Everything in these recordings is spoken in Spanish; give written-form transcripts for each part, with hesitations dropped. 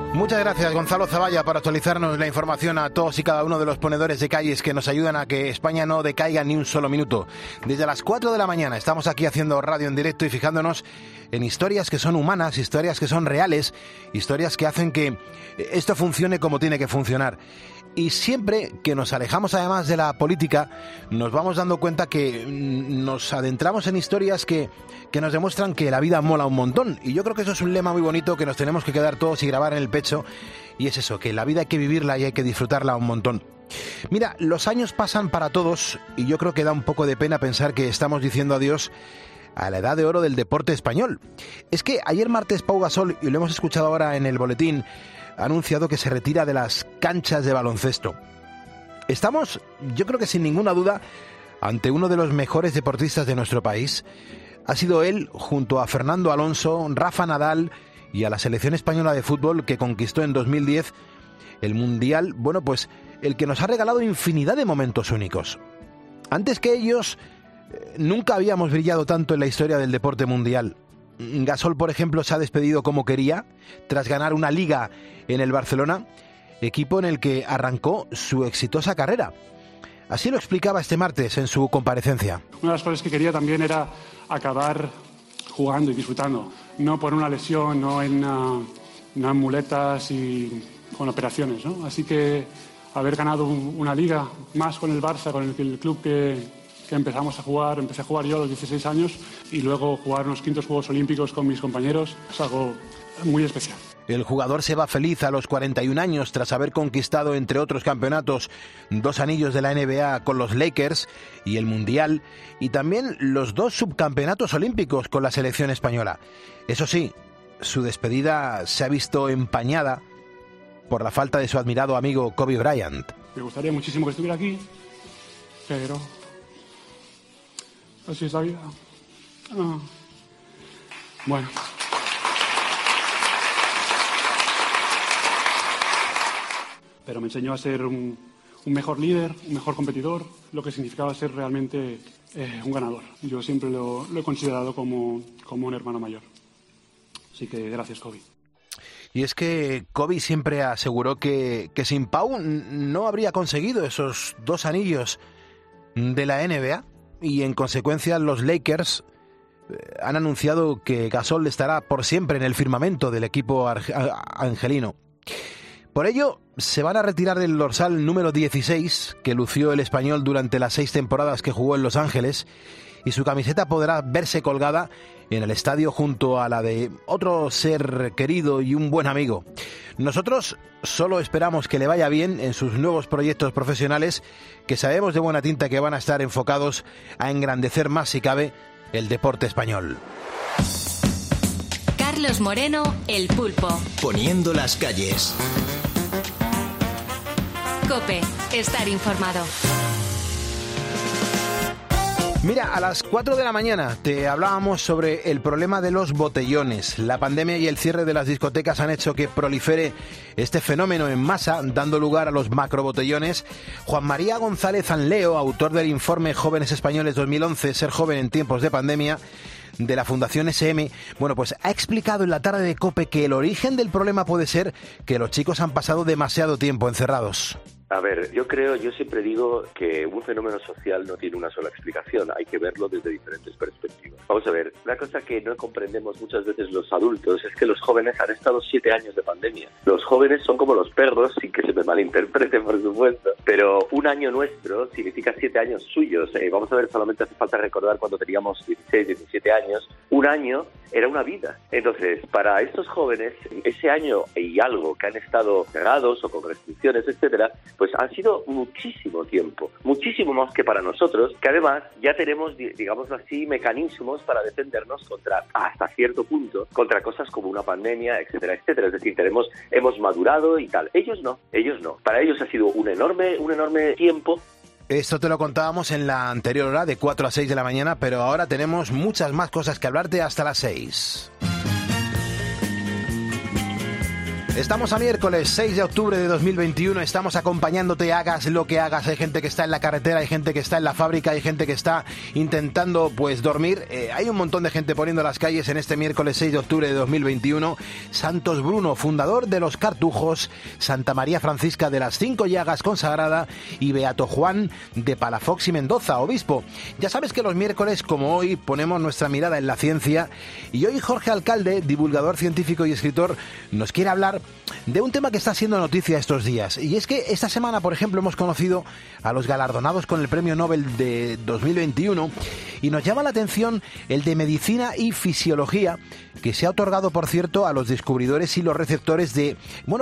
Muchas gracias, Gonzalo Zavalla, por actualizarnos la información a todos y cada uno de los ponedores de calles que nos ayudan a que España no decaiga ni un solo minuto. Desde las 4 de la mañana estamos aquí haciendo radio en directo y fijándonos en historias que son humanas, historias que son reales, historias que hacen que esto funcione como tiene que funcionar. Y siempre que nos alejamos además de la política, nos vamos dando cuenta que nos adentramos en historias que nos demuestran que la vida mola un montón. Y yo creo que eso es un lema muy bonito que nos tenemos que quedar todos y grabar en el pecho. Y es eso, que la vida hay que vivirla y hay que disfrutarla un montón. Mira, los años pasan para todos y yo creo que da un poco de pena pensar que estamos diciendo adiós a la edad de oro del deporte español. Es que ayer martes Pau Gasol, y lo hemos escuchado ahora en el boletín, ha anunciado que se retira de las canchas de baloncesto. Estamos, yo creo que sin ninguna duda, ante uno de los mejores deportistas de nuestro país. Ha sido él, junto a Fernando Alonso, Rafa Nadal y a la selección española de fútbol que conquistó en 2010 el Mundial, bueno, pues el que nos ha regalado infinidad de momentos únicos. Antes que ellos, nunca habíamos brillado tanto en la historia del deporte mundial. Gasol, por ejemplo, se ha despedido como quería, tras ganar una liga en el Barcelona, equipo en el que arrancó su exitosa carrera. Así lo explicaba este martes en su comparecencia. Una de las cosas que quería también era acabar jugando y disfrutando, no por una lesión, no en muletas y con operaciones, ¿no? Así que haber ganado una liga más con el Barça, con el club que empecé a jugar yo a los 16 años y luego jugar unos quintos Juegos Olímpicos con mis compañeros, es algo muy especial. El jugador se va feliz a los 41 años tras haber conquistado, entre otros campeonatos, 2 anillos de la NBA con los Lakers y el Mundial, y también los 2 subcampeonatos olímpicos con la selección española. Eso sí, su despedida se ha visto empañada por la falta de su admirado amigo Kobe Bryant. Me gustaría muchísimo que estuviera aquí, pero así es la vida. Bueno. Pero me enseñó a ser un mejor líder, un mejor competidor, lo que significaba ser realmente un ganador. Yo siempre lo he considerado como un hermano mayor. Así que gracias, Kobe. Y es que Kobe siempre aseguró que sin Pau no habría conseguido esos 2 anillos de la NBA, y en consecuencia los Lakers han anunciado que Gasol estará por siempre en el firmamento del equipo angelino. Por ello, se van a retirar del dorsal número 16 que lució el español durante las 6 temporadas que jugó en Los Ángeles, y su camiseta podrá verse colgada en el estadio junto a la de otro ser querido y un buen amigo. Nosotros solo esperamos que le vaya bien en sus nuevos proyectos profesionales, que sabemos de buena tinta que van a estar enfocados a engrandecer más, si cabe, el deporte español. Carlos Moreno, El Pulpo. Poniendo las calles. COPE, estar informado. Mira, a las 4 de la mañana te hablábamos sobre el problema de los botellones. La pandemia y el cierre de las discotecas han hecho que prolifere este fenómeno en masa, dando lugar a los macrobotellones. Juan María González Anleo, autor del informe Jóvenes Españoles 2011, Ser joven en tiempos de pandemia, de la Fundación SM, bueno, pues ha explicado en la tarde de COPE que el origen del problema puede ser que los chicos han pasado demasiado tiempo encerrados. A ver, yo siempre digo que un fenómeno social no tiene una sola explicación, hay que verlo desde diferentes perspectivas. Vamos a ver, una cosa que no comprendemos muchas veces los adultos es que los jóvenes han estado 7 años de pandemia. Los jóvenes son como los perros, sin que se me malinterprete, por supuesto, pero un año nuestro significa 7 años suyos. Vamos a ver, solamente hace falta recordar cuando teníamos 16, 17 años, un año era una vida. Entonces, para estos jóvenes, ese año y algo que han estado cerrados o con restricciones, etcétera, pues han sido muchísimo tiempo, muchísimo más que para nosotros, que además ya tenemos, digámoslo así, mecanismos para defendernos contra, hasta cierto punto, contra cosas como una pandemia, etcétera, etcétera. Es decir, hemos madurado y tal. Ellos no. Para ellos ha sido un enorme tiempo. Esto te lo contábamos en la anterior hora, de 4 a 6 de la mañana, pero ahora tenemos muchas más cosas que hablarte hasta las 6. Estamos a miércoles 6 de octubre de 2021, estamos acompañándote, hagas lo que hagas. Hay gente que está en la carretera, hay gente que está en la fábrica, hay gente que está intentando pues dormir. Hay un montón de gente poniendo las calles en este miércoles 6 de octubre de 2021. Santos Bruno, fundador de los Cartujos, Santa María Francisca de las Cinco Llagas consagrada y Beato Juan de Palafox y Mendoza, obispo. Ya sabes que los miércoles, como hoy, ponemos nuestra mirada en la ciencia y hoy Jorge Alcalde, divulgador científico y escritor, nos quiere hablar de un tema que está siendo noticia estos días. Y es que esta semana, por ejemplo, hemos conocido a los galardonados con el Premio Nobel de 2021 y nos llama la atención el de Medicina y Fisiología, que se ha otorgado, por cierto, a los descubridores y los receptores de,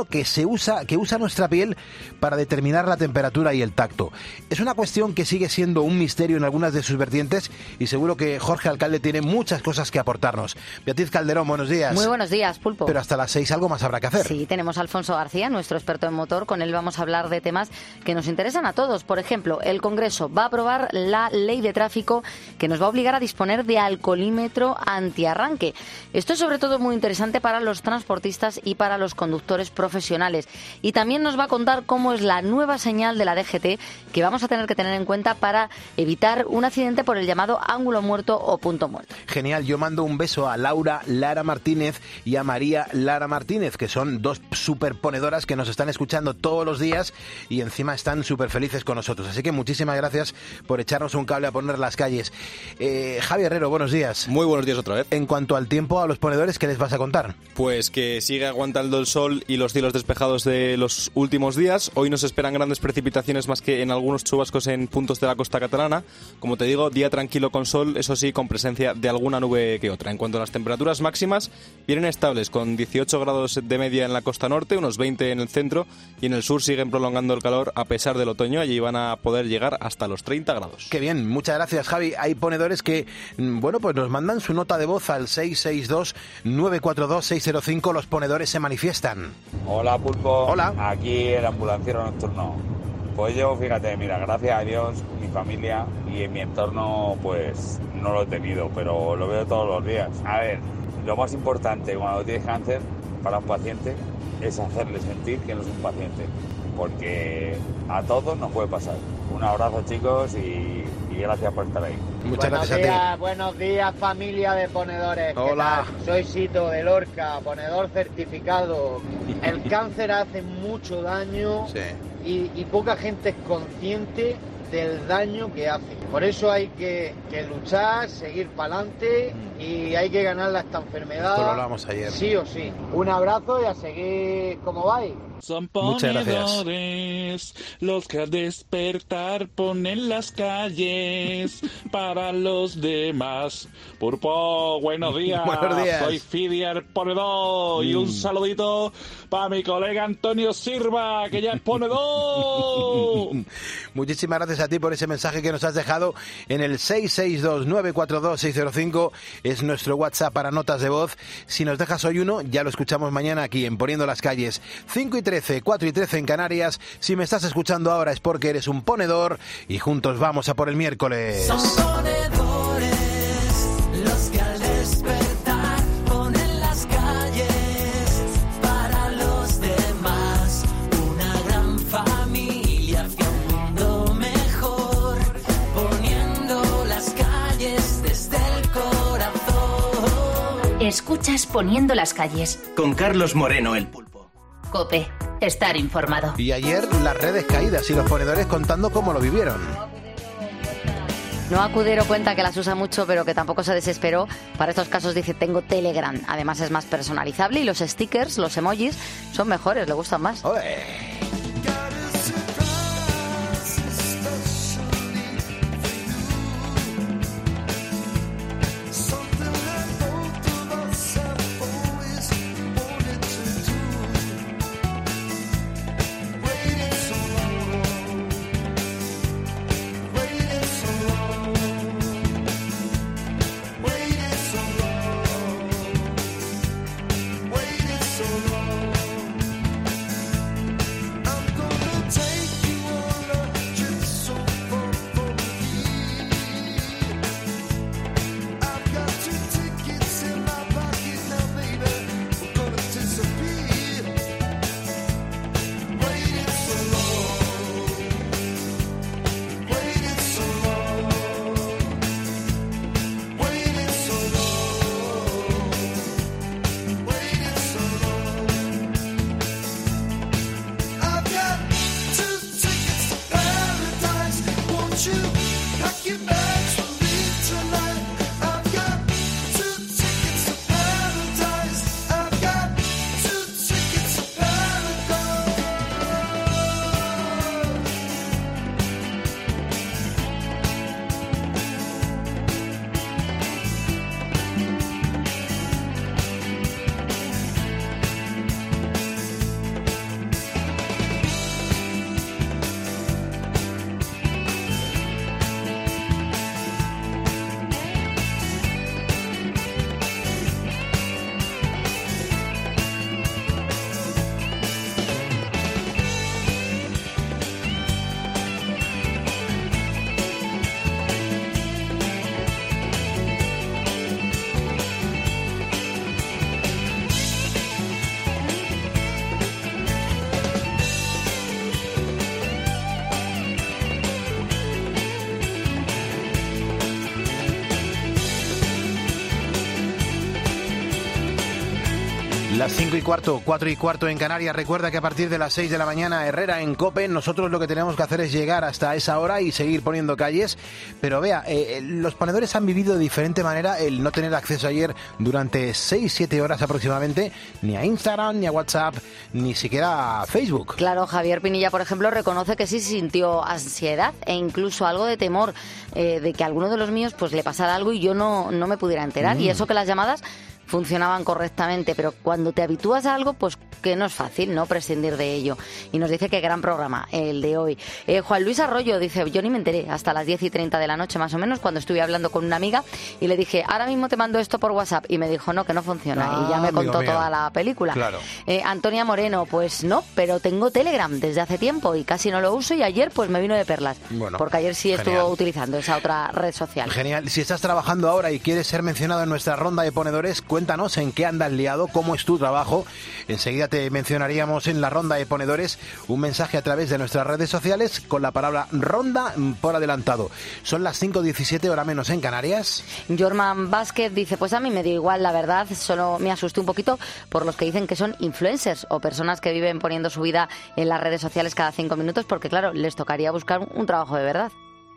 que usa nuestra piel para determinar la temperatura y el tacto. Es una cuestión que sigue siendo un misterio en algunas de sus vertientes y seguro que Jorge Alcalde tiene muchas cosas que aportarnos. Beatriz Calderón, buenos días. Muy buenos días, Pulpo. Pero hasta las 6 algo más habrá que hacer. Sí, tenemos a Alfonso García, nuestro experto en motor. Con él vamos a hablar de temas que nos interesan a todos. Por ejemplo, el Congreso va a aprobar la ley de tráfico que nos va a obligar a disponer de alcoholímetro antiarranque. Esto es sobre todo muy interesante para los transportistas y para los conductores profesionales. Y también nos va a contar cómo es la nueva señal de la DGT que vamos a tener que tener en cuenta para evitar un accidente por el llamado ángulo muerto o punto muerto. Genial, yo mando un beso a Laura Lara Martínez y a María Lara Martínez, que son dos superponedoras que nos están escuchando todos los días y encima están súper felices con nosotros. Así que muchísimas gracias por echarnos un cable a poner las calles. Javi Herrero, buenos días. Muy buenos días otra vez. En cuanto al tiempo, a los ponedores, ¿qué les vas a contar? Pues que sigue aguantando el sol y los cielos despejados de los últimos días. Hoy nos esperan grandes precipitaciones más que en algunos chubascos en puntos de la costa catalana. Como te digo, día tranquilo con sol, eso sí, con presencia de alguna nube que otra. En cuanto a las temperaturas máximas, vienen estables, con 18 grados de media en la costa norte, unos 20 en el centro, y en el sur siguen prolongando el calor a pesar del otoño. Allí van a poder llegar hasta los 30 grados. Qué bien, muchas gracias, Javi. Hay ponedores que, pues nos mandan su nota de voz al 662-942-605. Los ponedores se manifiestan. Hola, Pulpo. Hola. Aquí el ambulanciero nocturno. Pues yo, fíjate, mira, gracias a Dios, mi familia y en mi entorno, pues no lo he tenido, pero lo veo todos los días. A ver, lo más importante cuando tienes cáncer para un paciente es hacerle sentir que no es un paciente, porque a todos nos puede pasar. Un abrazo, chicos, y gracias por estar ahí. Muchas gracias a ti. Buenos días, familia de ponedores. Hola. ¿Qué tal? Soy Sito de Lorca, ponedor certificado. El cáncer hace mucho daño. Sí. Y poca gente es consciente del daño que hace. Por eso hay que luchar, seguir para adelante y hay que ganarle a esta enfermedad. Esto lo hablábamos ayer. Sí o sí. Un abrazo y a seguir como vais. Son Muchas ponedores los que al despertar ponen las calles para los demás. Pulpo, buenos días. Buenos días. Soy Fidier Ponedor y un saludito para mi colega Antonio Silva, que ya es ponedor. Muchísimas gracias a ti por ese mensaje que nos has dejado en el 662-942-605. Es nuestro WhatsApp para notas de voz. Si nos dejas hoy uno, ya lo escuchamos mañana aquí en Poniendo las Calles. 5:13, 4:13 en Canarias. Si me estás escuchando ahora es porque eres un ponedor y juntos vamos a por el miércoles. Son ponedores los que al despertar ponen las calles para los demás. Una gran familia hacia un mundo mejor, poniendo las calles desde el corazón. Escuchas Poniendo las Calles. Con Carlos Moreno, el Pulpo. COPE. Estar informado. Y ayer las redes caídas y los ponedores contando cómo lo vivieron. Noa Cudero cuenta que las usa mucho, pero que tampoco se desesperó. Para estos casos dice, tengo Telegram. Además es más personalizable y los stickers, los emojis, son mejores, le gustan más. ¡Ole! Las 5:15, 4:15 en Canarias. Recuerda que a partir de las 6 de la mañana, Herrera en COPE. Nosotros lo que tenemos que hacer es llegar hasta esa hora y seguir poniendo calles. Pero vea, los ponedores han vivido de diferente manera el no tener acceso ayer durante 6-7 horas aproximadamente, ni a Instagram, ni a WhatsApp, ni siquiera a Facebook. Claro, Javier Pinilla, por ejemplo, reconoce que sí sintió ansiedad e incluso algo de temor de que a alguno de los míos pues le pasara algo y yo no me pudiera enterar. Y eso que las llamadas funcionaban correctamente, pero cuando te habitúas a algo, pues que no es fácil, ¿no?, prescindir de ello. Y nos dice que gran programa el de hoy. Juan Luis Arroyo dice, yo ni me enteré hasta las 10:30 de la noche más o menos, cuando estuve hablando con una amiga y le dije, ahora mismo te mando esto por WhatsApp, y me dijo, no, que no funciona, y ya me contó toda la película. Claro. Antonia Moreno, pues no, pero tengo Telegram desde hace tiempo y casi no lo uso, y ayer pues me vino de perlas, porque ayer sí estuvo utilizando esa otra red social. Genial. Si estás trabajando ahora y quieres ser mencionado en nuestra ronda de ponedores, cuéntanos en qué andas liado, cómo es tu trabajo. Enseguida te mencionaríamos en la ronda de ponedores un mensaje a través de nuestras redes sociales con la palabra ronda por adelantado. Son las 5:17, hora menos en Canarias. Jorman Vázquez dice, pues a mí me dio igual, la verdad, solo me asusté un poquito por los que dicen que son influencers o personas que viven poniendo su vida en las redes sociales cada 5 minutos, porque claro, les tocaría buscar un trabajo de verdad.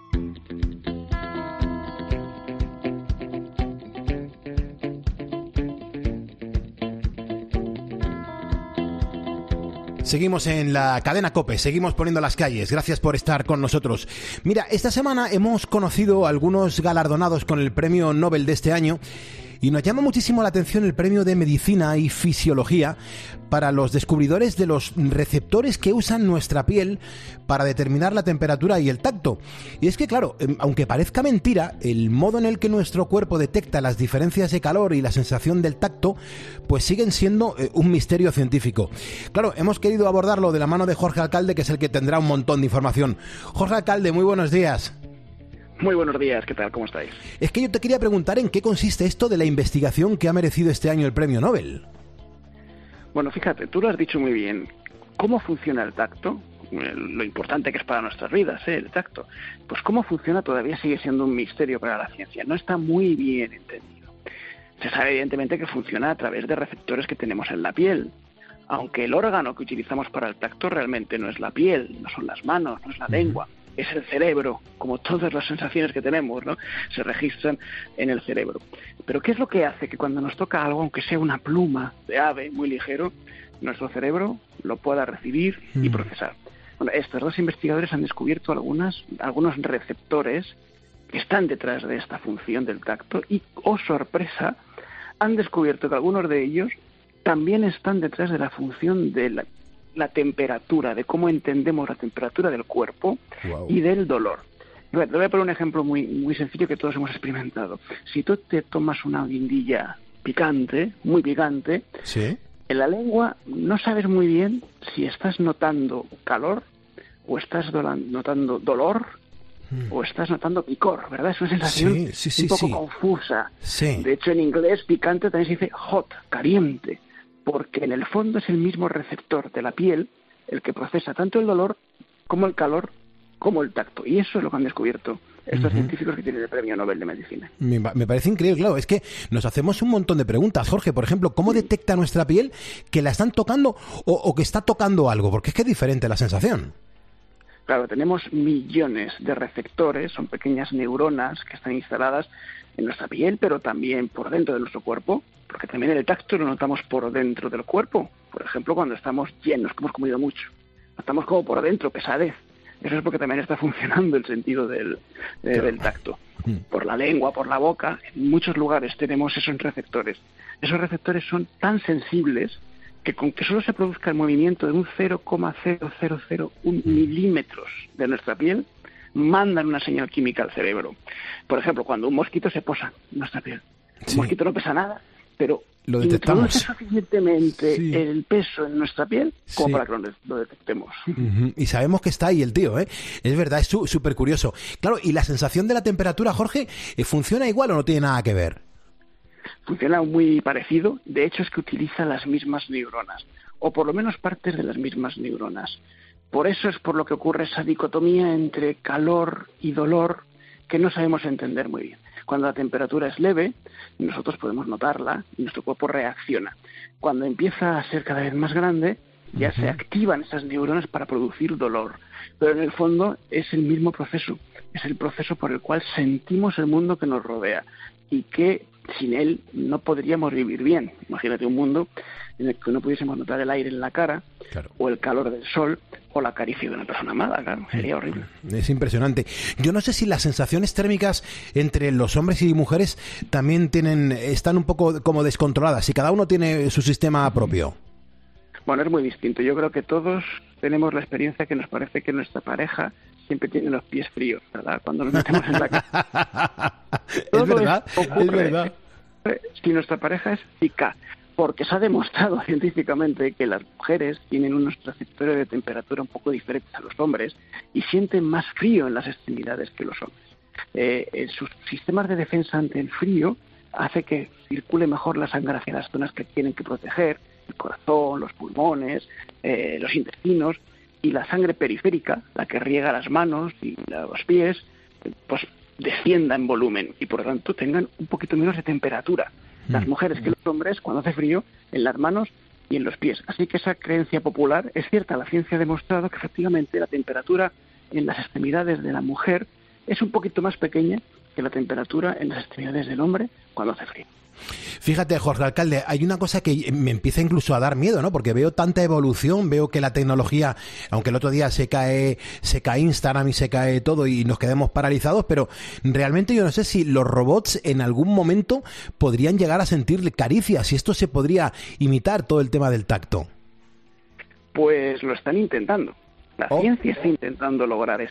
Seguimos en la cadena COPE, seguimos poniendo las calles. Gracias por estar con nosotros. Mira, esta semana hemos conocido a algunos galardonados con el premio Nobel de este año y nos llama muchísimo la atención el premio de Medicina y Fisiología para los descubridores de los receptores que usan nuestra piel para determinar la temperatura y el tacto. Y es que, claro, aunque parezca mentira, el modo en el que nuestro cuerpo detecta las diferencias de calor y la sensación del tacto, pues siguen siendo un misterio científico. Claro, hemos querido abordarlo de la mano de Jorge Alcalde, que es el que tendrá un montón de información. Jorge Alcalde, muy buenos días. Muy buenos días, ¿qué tal? ¿Cómo estáis? Es que yo te quería preguntar en qué consiste esto de la investigación que ha merecido este año el premio Nobel. Bueno, fíjate, tú lo has dicho muy bien. ¿Cómo funciona el tacto? Lo importante que es para nuestras vidas, el tacto. Pues cómo funciona todavía sigue siendo un misterio para la ciencia. No está muy bien entendido. Se sabe evidentemente que funciona a través de receptores que tenemos en la piel. Aunque el órgano que utilizamos para el tacto realmente no es la piel, no son las manos, no es la lengua. Es el cerebro, como todas las sensaciones que tenemos, ¿no? Se registran en el cerebro. Pero ¿qué es lo que hace que cuando nos toca algo, aunque sea una pluma de ave muy ligero, nuestro cerebro lo pueda recibir y procesar? Bueno, estos dos investigadores han descubierto algunos receptores que están detrás de esta función del tacto y, oh sorpresa, han descubierto que algunos de ellos también están detrás de la función de la temperatura, de cómo entendemos la temperatura del cuerpo y del dolor. Te voy a poner un ejemplo muy, muy sencillo que todos hemos experimentado. Si tú te tomas una guindilla picante, muy picante, ¿sí?, en la lengua no sabes muy bien si estás notando calor o estás notando dolor o estás notando picor, ¿verdad? Es una sensación un poco confusa. Sí. De hecho, en inglés picante también se dice hot, caliente, porque en el fondo es el mismo receptor de la piel el que procesa tanto el dolor como el calor como el tacto. Y eso es lo que han descubierto estos científicos que tienen el premio Nobel de Medicina. Me parece increíble, claro. Es que nos hacemos un montón de preguntas, Jorge. Por ejemplo, ¿cómo detecta nuestra piel que la están tocando o que está tocando algo? Porque es que es diferente la sensación. Claro, tenemos millones de receptores, son pequeñas neuronas que están instaladas en nuestra piel, pero también por dentro de nuestro cuerpo, porque también el tacto lo notamos por dentro del cuerpo. Por ejemplo, cuando estamos llenos, que hemos comido mucho, notamos como por dentro, pesadez. Eso es porque también está funcionando el sentido del tacto. Por la lengua, por la boca, en muchos lugares tenemos esos receptores. Esos receptores son tan sensibles que con que solo se produzca el movimiento de un 0,0001 milímetros de nuestra piel, mandan una señal química al cerebro. Por ejemplo, cuando un mosquito se posa en nuestra piel. Un mosquito no pesa nada, pero lo detectamos. Introduce suficientemente el peso en nuestra piel como para que lo detectemos. Y sabemos que está ahí el tío, ¿eh? Es verdad, es súper curioso. Claro, ¿y la sensación de la temperatura, Jorge, funciona igual o no tiene nada que ver? Funciona muy parecido. De hecho, es que utiliza las mismas neuronas, o por lo menos partes de las mismas neuronas. Por eso es por lo que ocurre esa dicotomía entre calor y dolor que no sabemos entender muy bien. Cuando la temperatura es leve, nosotros podemos notarla y nuestro cuerpo reacciona. Cuando empieza a ser cada vez más grande, ya se activan esas neuronas para producir dolor. Pero en el fondo es el mismo proceso. Es el proceso por el cual sentimos el mundo que nos rodea y que sin él no podríamos vivir bien. Imagínate un mundo en el que no pudiésemos notar el aire en la cara, claro, o el calor del sol, o la caricia de una persona amada, claro, sería horrible. Es impresionante. Yo no sé si las sensaciones térmicas entre los hombres y mujeres también están un poco como descontroladas, si cada uno tiene su sistema propio. Bueno, es muy distinto. Yo creo que todos tenemos la experiencia que nos parece que nuestra pareja siempre tiene los pies fríos, ¿verdad? Cuando nos metemos en la casa. Es verdad, es verdad. Si nuestra pareja es chica, porque se ha demostrado científicamente que las mujeres tienen unos receptores de temperatura un poco diferentes a los hombres y sienten más frío en las extremidades que los hombres. Sus sistemas de defensa ante el frío hace que circule mejor la sangre hacia las zonas que tienen que proteger, el corazón, los pulmones, los intestinos, y la sangre periférica, la que riega las manos y los pies, pues descienda en volumen y por lo tanto tengan un poquito menos de temperatura las mujeres que los hombres cuando hace frío en las manos y en los pies. Así que esa creencia popular es cierta. La ciencia ha demostrado que efectivamente la temperatura en las extremidades de la mujer es un poquito más pequeña que la temperatura en las extremidades del hombre cuando hace frío. Fíjate, Jorge Alcalde, hay una cosa que me empieza incluso a dar miedo, ¿no? Porque veo tanta evolución, veo que la tecnología, aunque el otro día se cae Instagram y se cae todo y nos quedemos paralizados, pero realmente yo no sé si los robots en algún momento podrían llegar a sentir caricias, si esto se podría imitar todo el tema del tacto. Pues lo están intentando. La ciencia está intentando lograr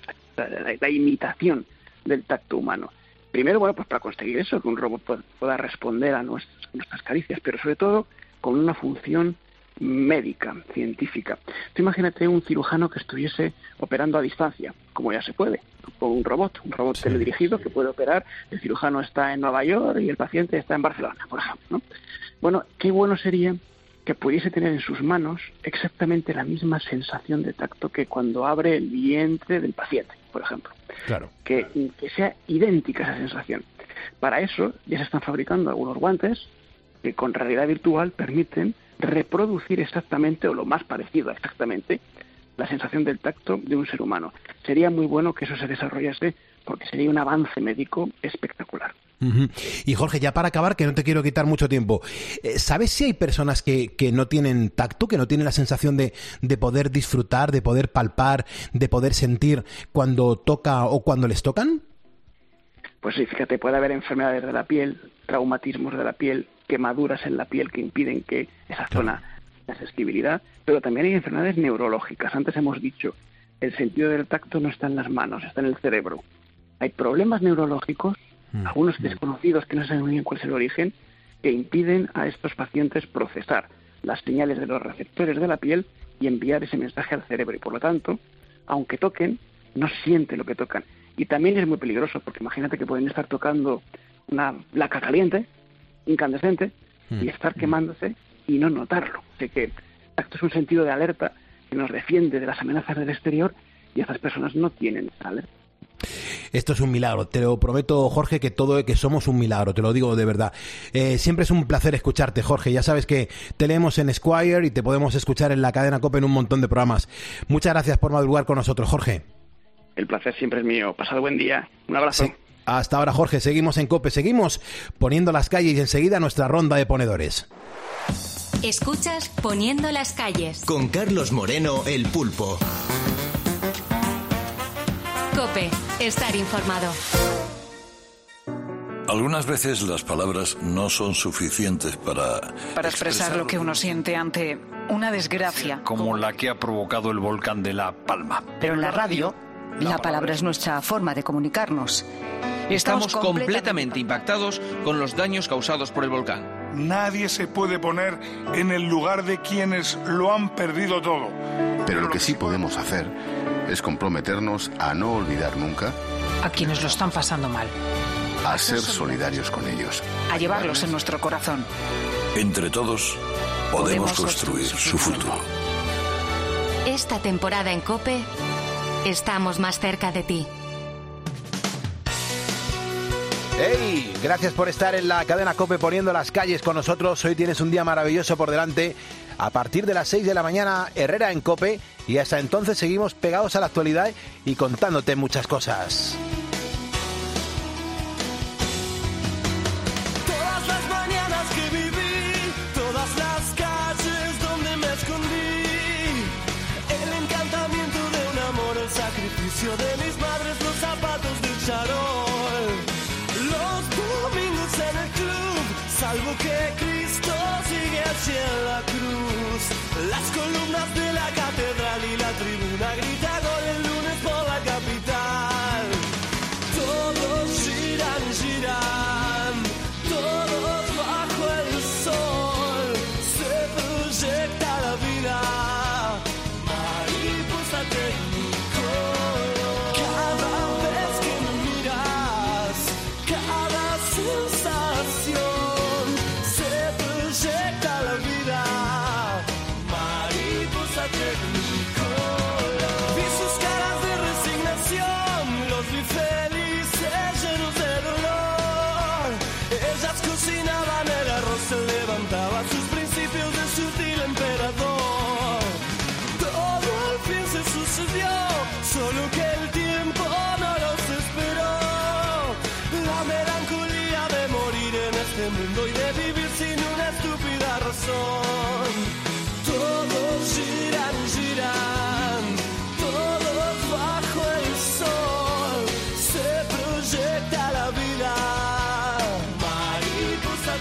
la imitación del tacto humano. Primero, bueno, pues para conseguir eso, que un robot pueda responder a nuestras caricias, pero sobre todo con una función médica, científica. Tú imagínate un cirujano que estuviese operando a distancia, como ya se puede, con un robot sí, teledirigido que puede operar. El cirujano está en Nueva York y el paciente está en Barcelona, por ejemplo, ¿no? Bueno, qué bueno sería que pudiese tener en sus manos exactamente la misma sensación de tacto que cuando abre el vientre del paciente, por ejemplo. Claro. Que sea idéntica esa sensación. Para eso ya se están fabricando algunos guantes que con realidad virtual permiten reproducir exactamente, o lo más parecido a exactamente, la sensación del tacto de un ser humano. Sería muy bueno que eso se desarrollase porque sería un avance médico espectacular. Uh-huh. Y Jorge, ya para acabar, que no te quiero quitar mucho tiempo, ¿sabes si hay personas que no tienen tacto, que no tienen la sensación de poder disfrutar, de poder palpar, de poder sentir cuando toca o cuando les tocan? Pues sí, fíjate, puede haber enfermedades de la piel, traumatismos de la piel, quemaduras en la piel que impiden que esa zona tenga sensibilidad, pero también hay enfermedades neurológicas. Antes hemos dicho, el sentido del tacto no está en las manos, está en el cerebro. Hay problemas neurológicos, algunos desconocidos que no saben muy bien cuál es el origen, que impiden a estos pacientes procesar las señales de los receptores de la piel y enviar ese mensaje al cerebro. Y por lo tanto, aunque toquen, no siente lo que tocan. Y también es muy peligroso, porque imagínate que pueden estar tocando una placa caliente, incandescente, y estar quemándose y no notarlo. Así que esto es un sentido de alerta que nos defiende de las amenazas del exterior y estas personas no tienen esa alerta. Esto es un milagro, te lo prometo, Jorge, que somos un milagro, te lo digo de verdad. Siempre es un placer escucharte, Jorge. Ya sabes que te leemos en Esquire y te podemos escuchar en la cadena COPE en un montón de programas. Muchas gracias por madrugar con nosotros, Jorge. El placer siempre es mío. Pasad buen día. Un abrazo. Sí. Hasta ahora, Jorge. Seguimos en COPE, seguimos poniendo las calles y enseguida nuestra ronda de ponedores. Escuchas Poniendo las calles. Con Carlos Moreno, el Pulpo. COPE. Estar informado. Algunas veces las palabras no son suficientes para expresar lo que uno siente ante una desgracia. Como la que ha provocado el volcán de La Palma. Pero en la radio, la palabra es nuestra forma de comunicarnos. Estamos completamente impactados con los daños causados por el volcán. Nadie se puede poner en el lugar de quienes lo han perdido todo. Pero lo que sí podemos hacer es comprometernos a no olvidar nunca a quienes lo están pasando mal. A ser solidarios con ellos. A llevarlos en nuestro corazón. Entre todos podemos construir su futuro. Esta temporada en COPE estamos más cerca de ti. ¡Hey! Gracias por estar en la cadena COPE poniendo las calles con nosotros. Hoy tienes un día maravilloso por delante. A partir de las 6 de la mañana, Herrera en COPE. Y hasta entonces seguimos pegados a la actualidad y contándote muchas cosas. Todas las mañanas que viví, todas las calles donde me escondí, el encantamiento de un amor, el sacrificio de mis madres, los zapatos del charol, los domingos en el club, salvo que Cristo sigue así en la cruz, las columnas de la catedral y la tribuna grita gol el lunes por la capital, todos giran, giran, todos bajo el sol, se proyecta la vida, mariposa tecnicolor. Cada vez que me miras, cada sensación, se proyecta la vida, mariposa tecnicolor. Vi sus caras de resignación, los vi felices, llenos de dolor. Ellas cocinaban el arroz, se levantaba sus principios de sutil emperador. Todo al fin se sucedió, solo que el tiempo no los esperó. La melancolía de morir en este mundo y de vivir sin una estúpida razón. Todos giran, giran, todos bajo el sol, se proyecta la vida, mariposa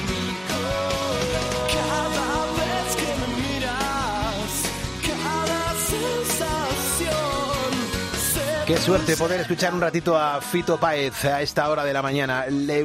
tecnicolor. Cada vez que me miras, cada sensación, se Qué suerte poder escuchar un ratito a Fito Páez a esta hora de la mañana.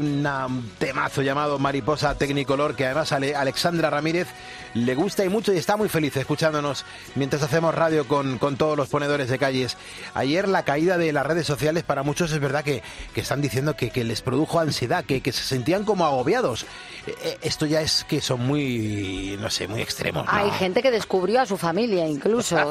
Un temazo llamado Mariposa Tecnicolor, que además a Alexandra Ramírez le gusta y mucho y está muy feliz escuchándonos mientras hacemos radio con todos los ponedores de calles. Ayer la caída de las redes sociales para muchos es verdad que están diciendo que les produjo ansiedad, que se sentían como agobiados. Esto ya es que son muy, no sé, muy extremos, ¿no? Hay gente que descubrió a su familia incluso.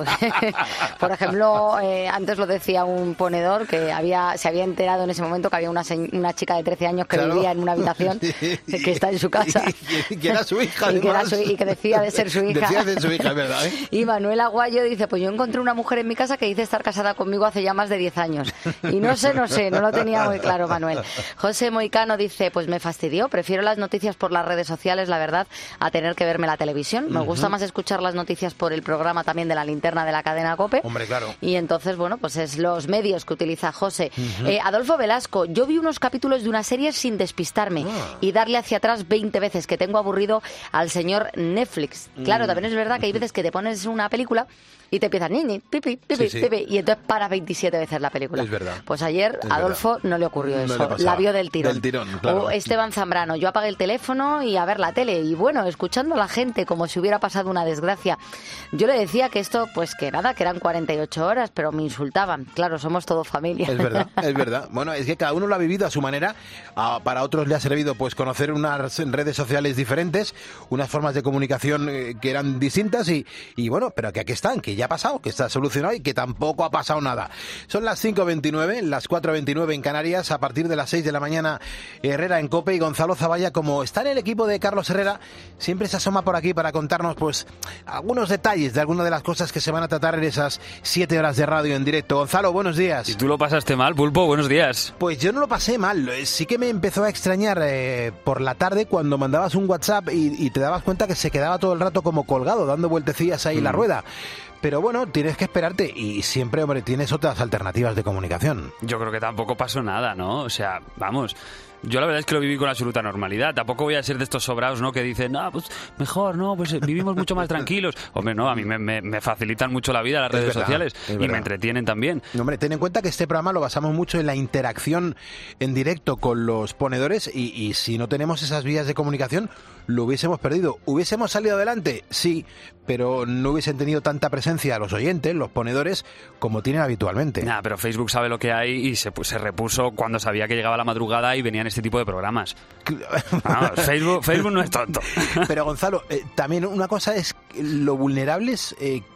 Por ejemplo, antes lo decía un ponedor que se había enterado en ese momento que había una chica de 13 años que vivía en una habitación que está en su casa. Y que era su hija, y además. Que decía de ser su hija. Decía de su hija, es verdad, ¿eh? Y Manuel Aguayo dice, pues yo encontré una mujer en mi casa que dice estar casada conmigo hace ya más de 10 años. Y no sé, no lo tenía muy claro Manuel. José Moicano dice, pues me fastidió, prefiero las noticias por las redes sociales, la verdad, a tener que verme la televisión. Me gusta más escuchar las noticias por el programa también de la linterna de la cadena COPE. Hombre, claro. Y entonces, bueno, pues es los medios que utiliza José. Adolfo Velasco, yo vi unos capítulos de una serie sin despistarme y darle hacia atrás 20 veces, que tengo aburrido al señor Netflix. Claro, también es verdad que hay veces que te pones una película y te empiezan niñi, pipi, pipi, pipi, y entonces para 27 veces la película. Es verdad. Pues ayer Es Adolfo verdad. no le ocurrió No eso, le pasaba. la vio del tirón. Del tirón, claro. O Esteban Zambrano, yo apagué el teléfono y a ver la tele, y bueno, escuchando a la gente como si hubiera pasado una desgracia. Yo le decía que esto, pues que nada, que eran 48 horas, pero me insultaban. Claro, somos todo familia. Es verdad, es verdad. Bueno, es que cada uno lo ha vivido a su manera. Para otros le ha servido pues conocer unas redes sociales diferentes, unas formas de comunicación que eran distintas y bueno, pero que aquí están, que ya ha pasado, que está solucionado y que tampoco ha pasado nada. Son las 5:29, las 4:29 en Canarias. A partir de las 6 de la mañana, Herrera en COPE, y Gonzalo Zavalla, como está en el equipo de Carlos Herrera, siempre se asoma por aquí para contarnos pues algunos detalles de algunas de las cosas que se van a tratar en esas 7 horas de radio en directo. Gonzalo, buenos días. ¿Y tú lo pasaste mal, Pulpo? Buenos días. Pues yo no lo pasé mal. Sí que me empezó a extrañar por la tarde cuando mandabas un WhatsApp y te dabas cuenta que se quedaba todo el rato como colgado, dando vueltecillas ahí en la rueda. Pero bueno, tienes que esperarte y siempre, hombre, tienes otras alternativas de comunicación. Yo creo que tampoco pasó nada, ¿no? O sea, vamos... Yo la verdad es que lo viví con absoluta normalidad. Tampoco voy a ser de estos sobrados, ¿no? Que dicen, pues mejor, ¿no? Pues vivimos mucho más tranquilos. Hombre, no, a mí me facilitan mucho la vida las redes sociales y me entretienen también. Hombre, ten en cuenta que este programa lo basamos mucho en la interacción en directo con los ponedores y si no tenemos esas vías de comunicación, lo hubiésemos perdido. ¿Hubiésemos salido adelante? Sí, pero no hubiesen tenido tanta presencia los oyentes, los ponedores, como tienen habitualmente. Nah, pero Facebook sabe lo que hay y se repuso cuando sabía que llegaba la madrugada y venían este tipo de programas. Vamos, Facebook no es tonto. Pero Gonzalo, también una cosa es lo vulnerables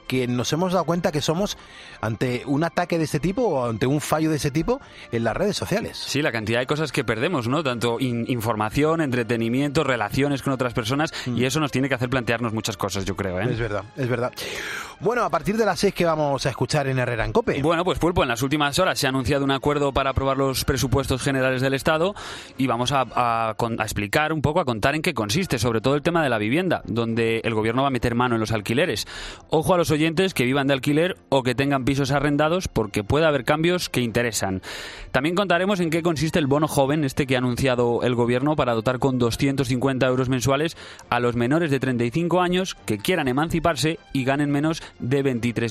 que nos hemos dado cuenta que somos ante un ataque de este tipo o ante un fallo de ese tipo en las redes sociales. Sí, la cantidad de cosas que perdemos, ¿no? Tanto información, entretenimiento, relaciones con otras personas, y eso nos tiene que hacer plantearnos muchas cosas, yo creo, ¿eh? Es verdad, es verdad. Bueno, a partir de las 6, ¿qué vamos a escuchar en Herrera en COPE? Bueno, pues Pulpo, en las últimas horas se ha anunciado un acuerdo para aprobar los presupuestos generales del Estado y vamos a explicar un poco, a contar en qué consiste, sobre todo el tema de la vivienda, donde el gobierno va a meter mano en los alquileres. Ojo a los oyentes que vivan de alquiler o que tengan pisos arrendados, porque puede haber cambios que interesan. También contaremos en qué consiste el bono joven, que ha anunciado el gobierno para dotar con 250 euros mensuales a los menores de 35 años que quieran emanciparse y ganen menos de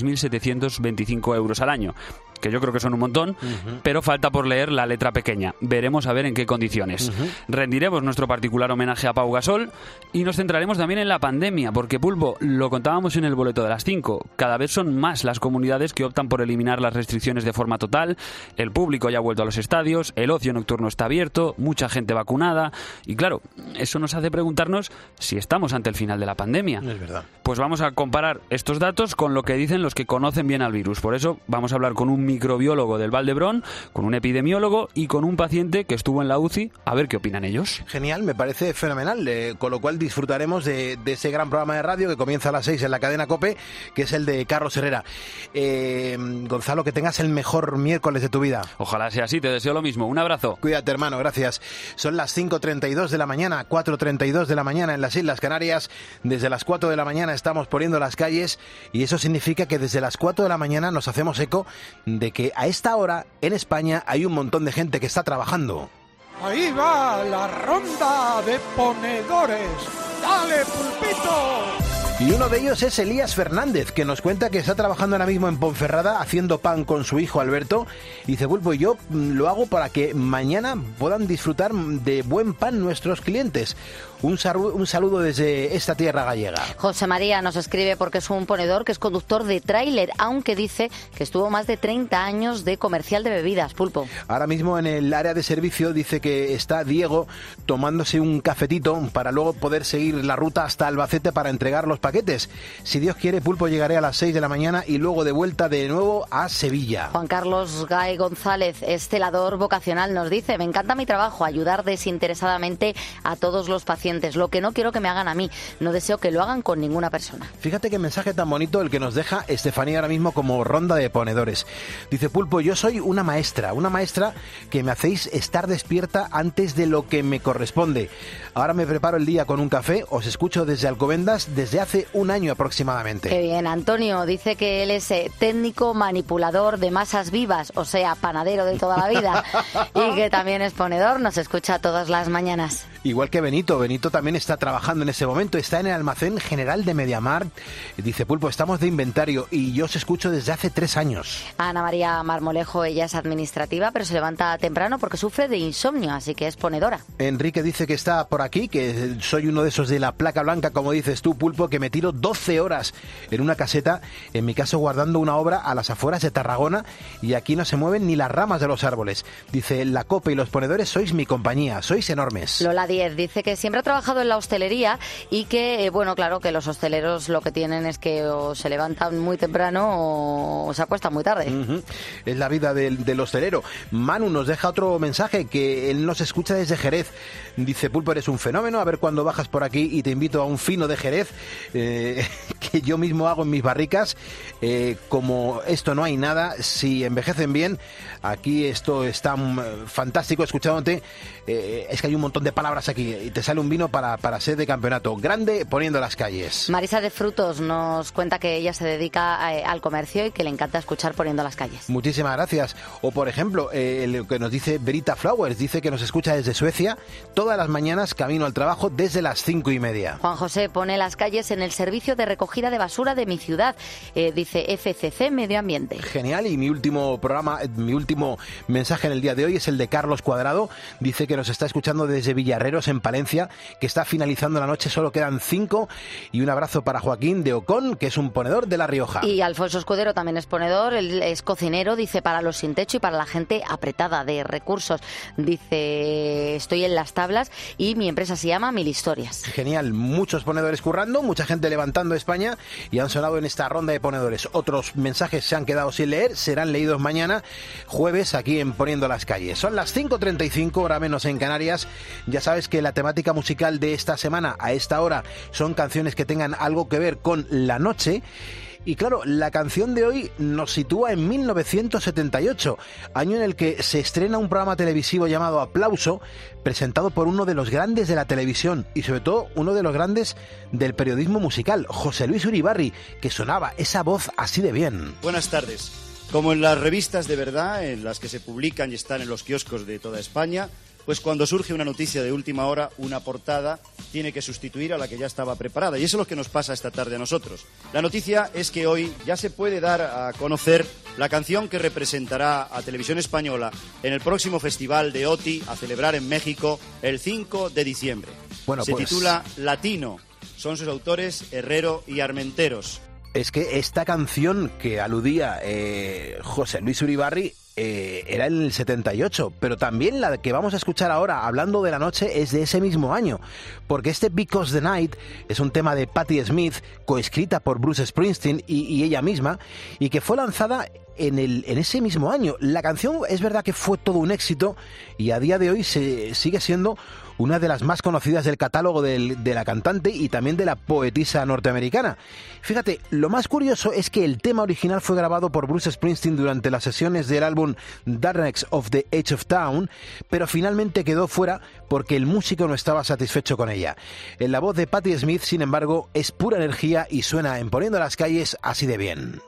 23.725 euros al año, que yo creo que son un montón, pero falta por leer la letra pequeña. Veremos a ver en qué condiciones. Rendiremos nuestro particular homenaje a Pau Gasol y nos centraremos también en la pandemia, porque, Pulpo, lo contábamos en el boleto de las 5, cada vez son más las comunidades que optan por eliminar las restricciones de forma total, el público ya ha vuelto a los estadios, el ocio nocturno está abierto, mucha gente vacunada, y claro, eso nos hace preguntarnos si estamos ante el final de la pandemia. Es verdad. Pues vamos a comparar estos datos con lo que dicen los que conocen bien al virus. Por eso vamos a hablar con un microbiólogo del Vall d'Hebron, con un epidemiólogo y con un paciente que estuvo en la UCI, a ver qué opinan ellos. Genial, me parece fenomenal, con lo cual disfrutaremos de ese gran programa de radio que comienza a las 6 en la cadena COPE, que es el de Carlos Herrera. Gonzalo, que tengas el mejor miércoles de tu vida. Ojalá sea así, te deseo lo mismo. Un abrazo. Cuídate, hermano, gracias. Son las 5:32 de la mañana, 4:32 de la mañana en las Islas Canarias. Desde las 4 de la mañana estamos poniendo las calles y eso significa que desde las 4 de la mañana nos hacemos eco de que a esta hora en España hay un montón de gente que está trabajando. Ahí va la ronda de ponedores. ¡Dale, Pulpito! Y uno de ellos es Elías Fernández, que nos cuenta que está trabajando ahora mismo en Ponferrada haciendo pan con su hijo Alberto. Y dice, Pulpo, yo lo hago para que mañana puedan disfrutar de buen pan nuestros clientes. Un saludo desde esta tierra gallega. José María nos escribe porque es un ponedor que es conductor de tráiler, aunque dice que estuvo más de 30 años de comercial de bebidas, Pulpo. Ahora mismo en el área de servicio dice que está Diego tomándose un cafetito para luego poder seguir la ruta hasta Albacete para entregar los paquetes. Si Dios quiere, Pulpo, llegaré a las 6 de la mañana y luego de vuelta de nuevo a Sevilla. Juan Carlos Gay González es celador vocacional, nos dice, me encanta mi trabajo, ayudar desinteresadamente a todos los pacientes. Lo que no quiero que me hagan a mí, no deseo que lo hagan con ninguna persona. Fíjate qué mensaje tan bonito el que nos deja Estefanía ahora mismo como ronda de ponedores. Dice, Pulpo, yo soy una maestra que me hacéis estar despierta antes de lo que me corresponde. Ahora me preparo el día con un café, os escucho desde Alcobendas desde hace un año aproximadamente. Qué bien, Antonio dice que él es técnico manipulador de masas vivas, o sea, panadero de toda la vida, y que también es ponedor, nos escucha todas las mañanas. Igual que Benito también está trabajando en ese momento, está en el almacén general de Mediamar. Dice, Pulpo, estamos de inventario y yo os escucho desde hace 3 años. Ana María Marmolejo, ella es administrativa, pero se levanta temprano porque sufre de insomnio, así que es ponedora. Enrique dice que está por aquí, que soy uno de esos de la placa blanca, como dices tú, Pulpo, que me tiro 12 horas en una caseta, en mi caso guardando una obra a las afueras de Tarragona, y aquí no se mueven ni las ramas de los árboles. Dice, la COPE y los ponedores sois mi compañía, sois enormes. Lola 10 dice que siempre ha trabajado en la hostelería y que, bueno, claro, que los hosteleros lo que tienen es que o se levantan muy temprano o se acuestan muy tarde. Es la vida del hostelero. Manu nos deja otro mensaje, que él nos escucha desde Jerez. Dice, Pulpo, eres un fenómeno, a ver cuando bajas por aquí y te invito a un fino de Jerez, que yo mismo hago en mis barricas. Como esto no hay nada, si envejecen bien, aquí esto está fantástico escuchándote. Es que hay un montón de palabras aquí y te sale un vino para ser de campeonato. Grande poniendo las calles. Marisa de Frutos nos cuenta que ella se dedica al comercio y que le encanta escuchar poniendo las calles. Muchísimas gracias. O por ejemplo, lo que nos dice Berita Flowers, dice que nos escucha desde Suecia todas las mañanas camino al trabajo desde las 5:30. Juan José pone las calles en el servicio de recogida de basura de mi ciudad, dice FCC Medio Ambiente. Genial, y mi último mensaje en el día de hoy es el de Carlos Cuadrado. Dice que nos está escuchando desde Villarreal Guitarreros en Palencia, que está finalizando la noche. Solo quedan 5. Y un abrazo para Joaquín de Ocón, que es un ponedor de La Rioja. Y Alfonso Escudero también es ponedor, él es cocinero, dice, para los sin techo y para la gente apretada de recursos. Dice, estoy en las tablas y mi empresa se llama Mil Historias. Genial, muchos ponedores currando, mucha gente levantando España y han sonado en esta ronda de ponedores. Otros mensajes se han quedado sin leer, serán leídos mañana, jueves, aquí en Poniendo las Calles. Son las 5:35, hora menos en Canarias. Ya sabes que la temática musical de esta semana, a esta hora, son canciones que tengan algo que ver con la noche. Y claro, la canción de hoy nos sitúa en 1978, año en el que se estrena un programa televisivo llamado Aplauso, presentado por uno de los grandes de la televisión y sobre todo uno de los grandes del periodismo musical, José Luis Uribarri, que sonaba esa voz así de bien. Buenas tardes. Como en las revistas de verdad, en las que se publican y están en los kioscos de toda España, pues cuando surge una noticia de última hora, una portada tiene que sustituir a la que ya estaba preparada. Y eso es lo que nos pasa esta tarde a nosotros. La noticia es que hoy ya se puede dar a conocer la canción que representará a Televisión Española en el próximo Festival de OTI a celebrar en México el 5 de diciembre. Bueno, se titula Latino. Son sus autores Herrero y Armenteros. Es que esta canción que aludía José Luis Uribarri era en el 78, pero también la que vamos a escuchar ahora, hablando de la noche, es de ese mismo año, porque este Because the Night es un tema de Patti Smith, coescrita por Bruce Springsteen y ella misma, y que fue lanzada en ese mismo año. La canción es verdad que fue todo un éxito y a día de hoy sigue siendo una de las más conocidas del catálogo de la cantante y también de la poetisa norteamericana. Fíjate, lo más curioso es que el tema original fue grabado por Bruce Springsteen durante las sesiones del álbum Darkness of the Edge of Town, pero finalmente quedó fuera porque el músico no estaba satisfecho con ella. En la voz de Patti Smith, sin embargo, es pura energía y suena en Poniendo las Calles así de bien.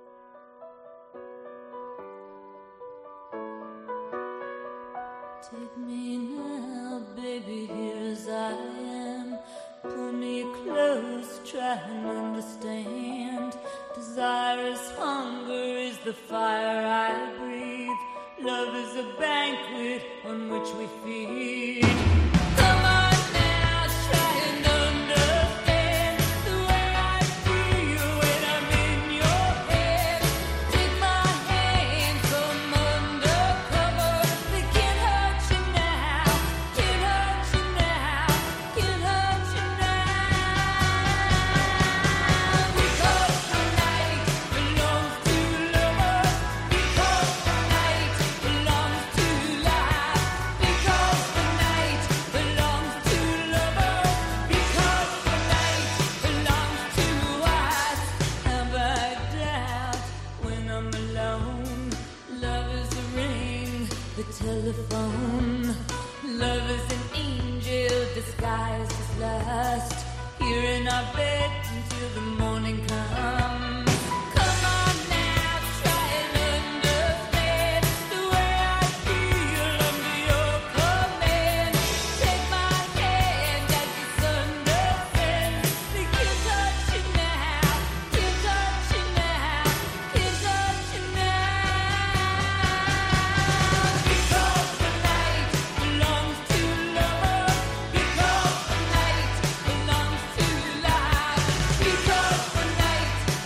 Take me now, baby, here as I am. Pull me close, try and understand. Desire is hunger, is the fire I breathe. Love is a banquet on which we feed. Come on now, try and understand the way I feel when I'm in your head. Take my hand, come undercover. They can't hurt you now, can't hurt you now, can't hurt you now. Because the night belongs to lovers, because the night belongs to life, because the night belongs to lovers, because the night belongs to us. Have I doubt when I'm alone? Love is a ring, the telephone. Love is an angel disguised as lust. Here in our bed until the morning comes. Come on now, try and understand the way I feel under your command. Take my hand as the sun descends. They can't touch you now, can't touch you now, can't touch you now. Because the night belongs to lovers, because the night belongs to life, because the night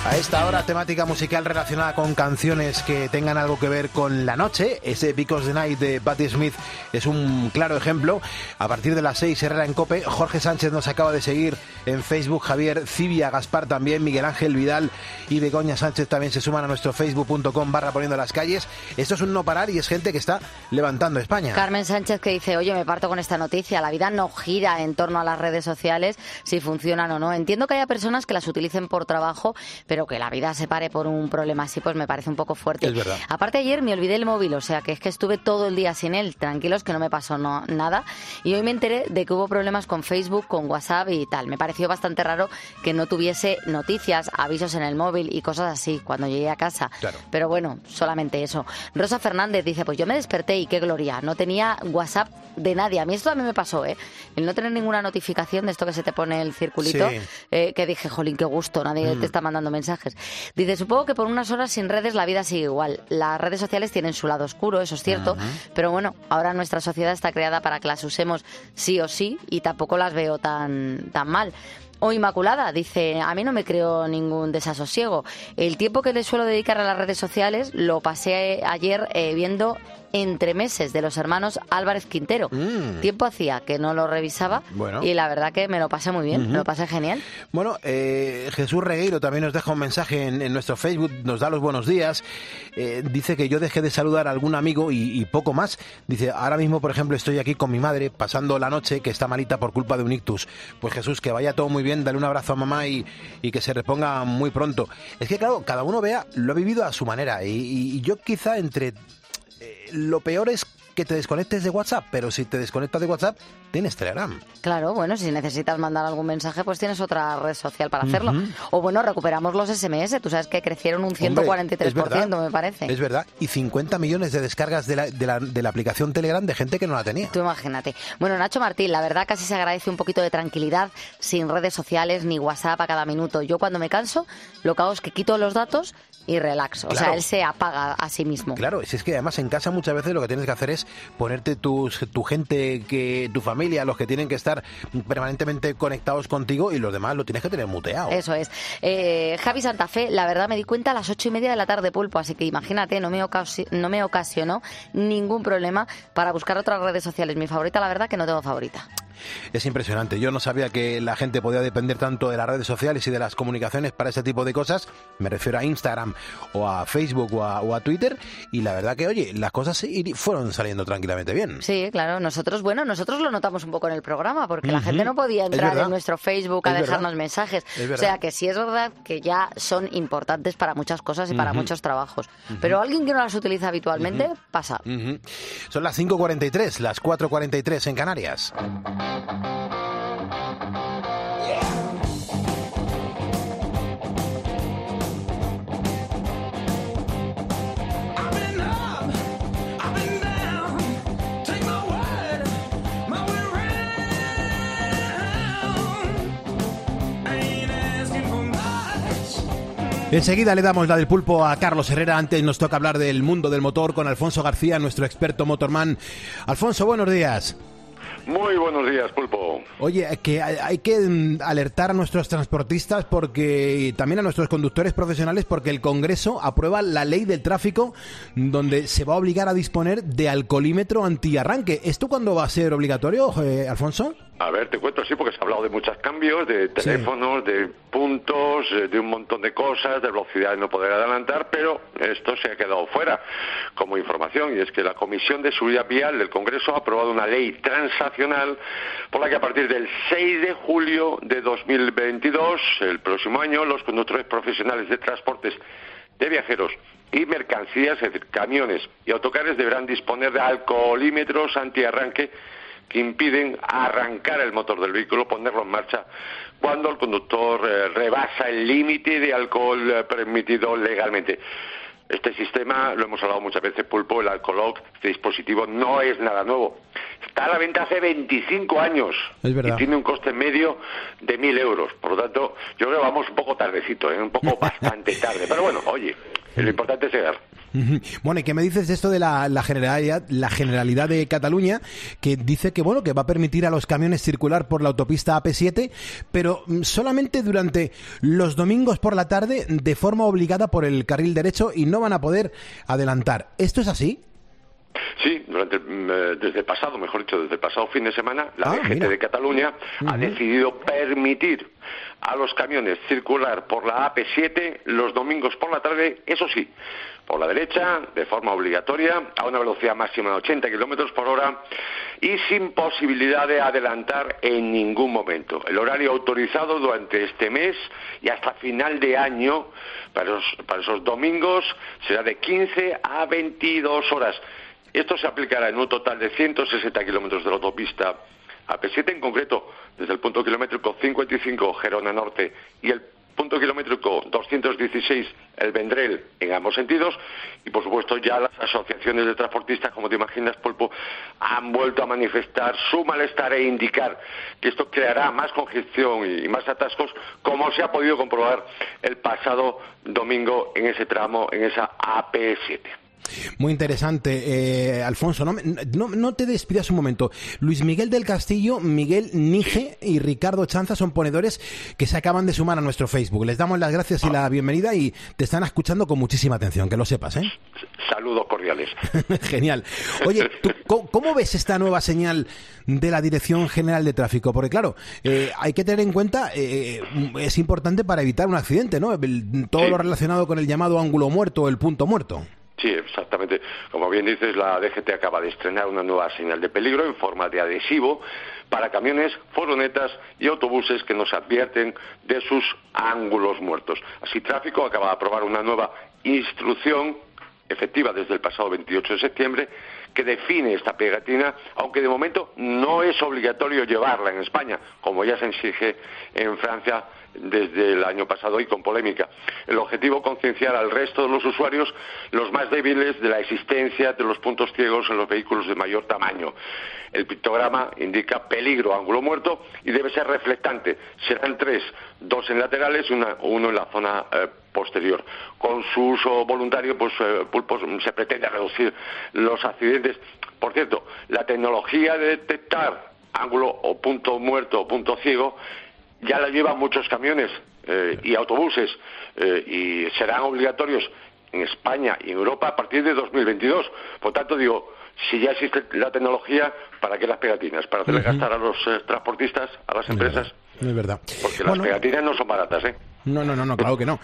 A esta hora, temática musical relacionada con canciones que tengan algo que ver con la noche. Ese Because the Night de Patti Smith es un claro ejemplo. A partir de las 6, Herrera en COPE. Jorge Sánchez nos acaba de seguir en Facebook. Javier Cibia, Gaspar también, Miguel Ángel Vidal y Begoña Sánchez también se suman a nuestro facebook.com/poniendo las calles. Esto es un no parar y es gente que está levantando España. Carmen Sánchez que dice, oye, me parto con esta noticia. La vida no gira en torno a las redes sociales, si funcionan o no. Entiendo que haya personas que las utilicen por trabajo, pero que la vida se pare por un problema así, pues me parece un poco fuerte. Es verdad. Aparte, ayer me olvidé el móvil, o sea que es que estuve todo el día sin él. Tranquilos que no me pasó nada. Y hoy me enteré de que hubo problemas con Facebook, con WhatsApp y tal. Me pareció bastante raro que no tuviese noticias, avisos en el móvil y cosas así cuando llegué a casa. Claro. Pero bueno, solamente eso. Rosa Fernández dice, pues yo me desperté y qué gloria. No tenía WhatsApp de nadie. A mí esto también me pasó, ¿eh? El no tener ninguna notificación de esto que se te pone el circulito, Sí. Que dije, jolín, qué gusto, nadie te está mandando mensajes. Dice, supongo que por unas horas sin redes la vida sigue igual. Las redes sociales tienen su lado oscuro, eso es cierto, pero bueno, ahora nuestra sociedad está creada para que las usemos sí o sí y tampoco las veo tan mal. O Inmaculada dice, a mí no me creo ningún desasosiego. El tiempo que le suelo dedicar a las redes sociales lo pasé ayer viendo Entremeses de los hermanos Álvarez Quintero. Tiempo hacía que no lo revisaba y la verdad que me lo pasé muy bien, me lo pasé genial. Bueno, Jesús Regueiro también nos deja un mensaje en nuestro Facebook, nos da los buenos días. Dice que yo dejé de saludar a algún amigo y poco más. Dice, ahora mismo, por ejemplo, estoy aquí con mi madre pasando la noche, que está malita por culpa de un ictus. Pues Jesús, que vaya todo muy bien, dale un abrazo a mamá y que se reponga muy pronto. Es que claro, cada uno lo ha vivido a su manera y yo quizá entre... lo peor es que te desconectes de WhatsApp, pero si te desconectas de WhatsApp, tienes Telegram. Claro, bueno, si necesitas mandar algún mensaje, pues tienes otra red social para hacerlo. O bueno, recuperamos los SMS, tú sabes que crecieron un 143%, me parece. Es verdad, y 50 millones de descargas de la aplicación Telegram de gente que no la tenía. Tú imagínate. Bueno, Nacho Martín, la verdad casi se agradece un poquito de tranquilidad, sin redes sociales ni WhatsApp a cada minuto. Yo cuando me canso, lo que hago es que quito los datos y relaxo. Claro. O sea, él se apaga a sí mismo. Claro, es que además en casa muchas veces lo que tienes que hacer es ponerte tu gente, tu familia, los que tienen que estar permanentemente conectados contigo y los demás lo tienes que tener muteado. Eso es. Javi Santa Fe, la verdad me di cuenta a las 8:30 de la tarde, Pulpo, así que imagínate, no me ocasionó ningún problema para buscar otras redes sociales. Mi favorita, la verdad que no tengo favorita. Es impresionante. Yo no sabía que la gente podía depender tanto de las redes sociales y de las comunicaciones para ese tipo de cosas. Me refiero a Instagram o a Facebook o a Twitter. Y la verdad que, oye, las cosas fueron saliendo tranquilamente bien. Sí, claro. Nosotros lo notamos un poco en el programa porque la gente no podía entrar en nuestro Facebook a dejarnos mensajes. O sea que sí es verdad que ya son importantes para muchas cosas y para muchos trabajos. Pero alguien que no las utiliza habitualmente pasa. Son las 5:43, las 4:43 en Canarias. Enseguida le damos la del pulpo a Carlos Herrera. Antes nos toca hablar del mundo del motor con Alfonso García, nuestro experto motorman. Alfonso, buenos días. Muy buenos días, Pulpo. Oye, que hay que alertar a nuestros transportistas y también a nuestros conductores profesionales porque el Congreso aprueba la ley del tráfico donde se va a obligar a disponer de alcoholímetro antiarranque. ¿Esto cuándo va a ser obligatorio, Alfonso? A ver, te cuento, sí, porque se ha hablado de muchos cambios, de teléfonos, de puntos, de un montón de cosas, de velocidad de no poder adelantar, pero esto se ha quedado fuera como información, y es que la Comisión de Seguridad Vial del Congreso ha aprobado una ley transaccional por la que a partir del 6 de julio de 2022, el próximo año, los conductores profesionales de transportes de viajeros y mercancías, es decir, camiones y autocares, deberán disponer de alcoholímetros antiarranque que impiden arrancar el motor del vehículo, ponerlo en marcha cuando el conductor rebasa el límite de alcohol permitido legalmente. Este sistema, lo hemos hablado muchas veces, Pulpo, el Alcoloc, este dispositivo no es nada nuevo. Está a la venta hace 25 años y tiene un coste medio de 1.000 euros. Por lo tanto, yo creo que vamos un poco tardecito, un poco bastante tarde. Pero bueno, oye, lo importante es llegar. Bueno, ¿y qué me dices de esto de la generalidad de Cataluña, que dice que bueno, que va a permitir a los camiones circular por la autopista AP7, pero solamente durante los domingos por la tarde de forma obligada por el carril derecho y no van a poder adelantar? ¿Esto es así? Sí, desde el pasado fin de semana, la DGT de Cataluña ha decidido permitir a los camiones circular por la AP7 los domingos por la tarde, eso sí, por la derecha, de forma obligatoria, a una velocidad máxima de 80 kilómetros por hora y sin posibilidad de adelantar en ningún momento. El horario autorizado durante este mes y hasta final de año para esos domingos será de 15 a 22 horas. Esto se aplicará en un total de 160 kilómetros de la autopista AP7, en concreto desde el punto kilométrico 55 Gerona Norte y el punto kilométrico 216 El Vendrell en ambos sentidos, y por supuesto ya las asociaciones de transportistas, como te imaginas, Pulpo, han vuelto a manifestar su malestar e indicar que esto creará más congestión y más atascos, como se ha podido comprobar el pasado domingo en ese tramo, en esa AP7. Muy interesante, Alfonso. No te despidas un momento. Luis Miguel del Castillo, Miguel Nige y Ricardo Chanza son ponedores que se acaban de sumar a nuestro Facebook. Les damos las gracias y la bienvenida y te están escuchando con muchísima atención, que lo sepas, ¿eh? Saludos cordiales. Genial. Oye, ¿cómo ves esta nueva señal de la Dirección General de Tráfico? Porque claro, hay que tener en cuenta, es importante para evitar un accidente, ¿no? Todo lo relacionado con el llamado ángulo muerto o el punto muerto. Sí, exactamente. Como bien dices, la DGT acaba de estrenar una nueva señal de peligro en forma de adhesivo para camiones, furgonetas y autobuses que nos advierten de sus ángulos muertos. Así, Tráfico acaba de aprobar una nueva instrucción efectiva desde el pasado 28 de septiembre que define esta pegatina, aunque de momento no es obligatorio llevarla en España, como ya se exige en Francia desde el año pasado y con polémica. El objetivo, concienciar al resto de los usuarios, los más débiles, de la existencia de los puntos ciegos en los vehículos de mayor tamaño. El pictograma indica peligro, ángulo muerto, y debe ser reflectante. Serán 3, 2 en laterales y uno en la zona posterior. Con su uso voluntario, Pulpo, se pretende reducir los accidentes. Por cierto, la tecnología de detectar ángulo o punto muerto o punto ciego ya la llevan muchos camiones y autobuses y serán obligatorios en España y en Europa a partir de 2022. Por tanto, digo, si ya existe la tecnología, ¿para qué las pegatinas? ¿Para hacerle gastar a los transportistas, a las empresas? Es verdad. Porque las pegatinas no son baratas, ¿eh? No, claro que no.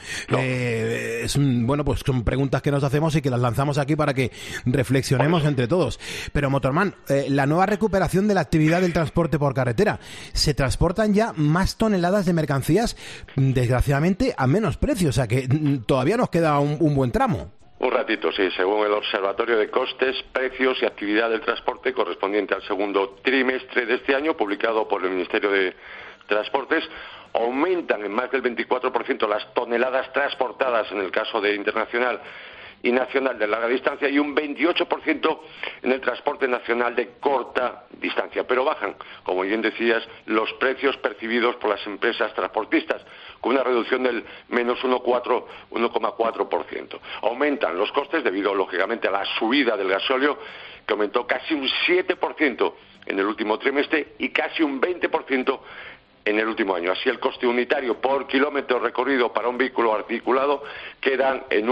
Pues son preguntas que nos hacemos y que las lanzamos aquí para que reflexionemos entre todos. Pero, Motorman, la nueva recuperación de la actividad del transporte por carretera. Se transportan ya más toneladas de mercancías, desgraciadamente, a menos precio. O sea que todavía nos queda un buen tramo. Un ratito, sí. Según el Observatorio de Costes, Precios y Actividad del Transporte, correspondiente al segundo trimestre de este año, publicado por el Ministerio de Transportes, aumentan en más del 24% las toneladas transportadas en el caso de internacional y nacional de larga distancia y un 28% en el transporte nacional de corta distancia. Pero bajan, como bien decías, los precios percibidos por las empresas transportistas, con una reducción del menos 1,4%. Aumentan los costes debido, lógicamente, a la subida del gasóleo, que aumentó casi un 7% en el último trimestre y casi un 20% en el último año. Así, el coste unitario por kilómetro recorrido para un vehículo articulado quedan en